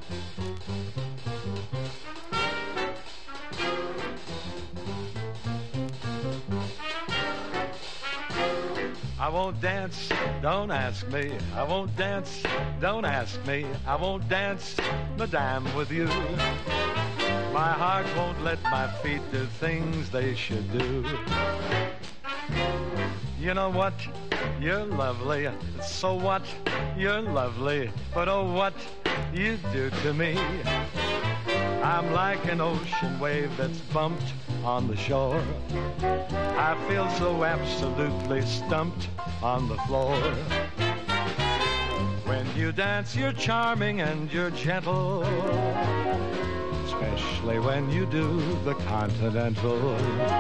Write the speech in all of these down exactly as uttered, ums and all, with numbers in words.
I won't dance, don't ask me. I won't dance, don't ask me. I won't dance, madame, with you. My heart won't let my feet do things they should do. You know what? You're lovely. So what? You're lovely. But oh, what you do to me. I'm like an ocean wave that's bumped on the shore. I feel so absolutely stumped on the floor. When you dance, you're charming and you're gentle, especially when you do the continental.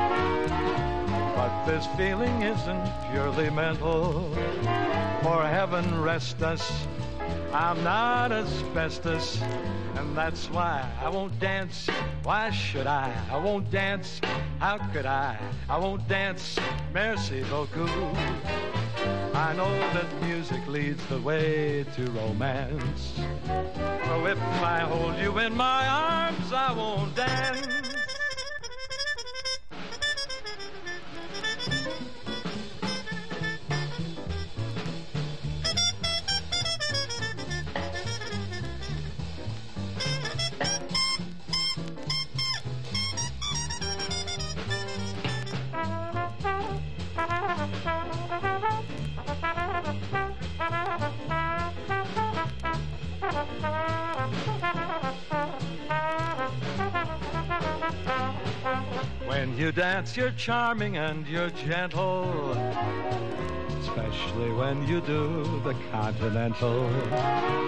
But this feeling isn't purely mental. For heaven rest us, I'm not asbestos, and that's why I won't dance. Why should I? I won't dance. How could I? I won't dance. Merci beaucoup. I know that music leads the way to romance. So if I hold you in my arms, I won't dance. When you dance, you're charming and you're gentle, especially when you do the continental.